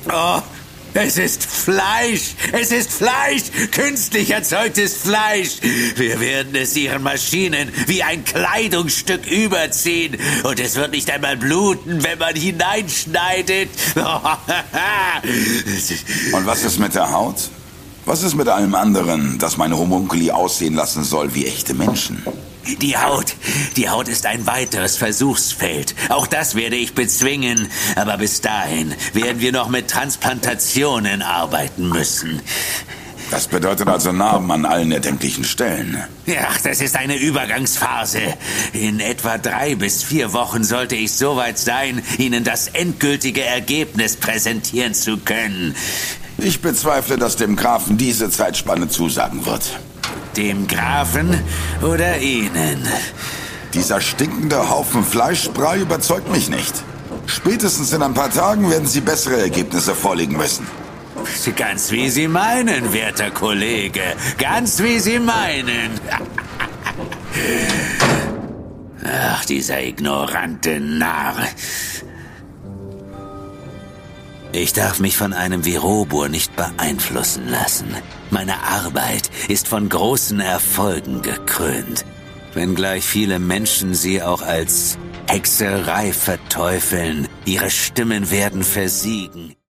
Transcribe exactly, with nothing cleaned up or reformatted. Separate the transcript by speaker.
Speaker 1: Oh, es ist Fleisch! Es ist Fleisch! Künstlich erzeugtes Fleisch! Wir werden es ihren Maschinen wie ein Kleidungsstück überziehen. Und es wird nicht einmal bluten, wenn man hineinschneidet.
Speaker 2: Und was ist mit der Haut? Was ist mit allem anderen, das meine Homunkuli aussehen lassen soll wie echte Menschen?
Speaker 1: Die Haut, die Haut ist ein weiteres Versuchsfeld. Auch das werde ich bezwingen. Aber bis dahin werden wir noch mit Transplantationen arbeiten müssen.
Speaker 2: Das bedeutet also Narben an allen erdenklichen Stellen.
Speaker 1: Ja, das ist eine Übergangsphase. In etwa drei bis vier Wochen sollte ich soweit sein, Ihnen das endgültige Ergebnis präsentieren zu können.
Speaker 2: Ich bezweifle, dass dem Grafen diese Zeitspanne zusagen wird.
Speaker 1: Dem Grafen oder Ihnen?
Speaker 2: Dieser stinkende Haufen Fleischbrei überzeugt mich nicht. Spätestens in ein paar Tagen werden Sie bessere Ergebnisse vorlegen müssen.
Speaker 1: Ganz wie Sie meinen, werter Kollege. Ganz wie Sie meinen. Ach, dieser ignorante Narr. Ich darf mich von einem wie Robur nicht beeinflussen lassen. Meine Arbeit ist von großen Erfolgen gekrönt. Wenngleich viele Menschen sie auch als Hexerei verteufeln, ihre Stimmen werden versiegen.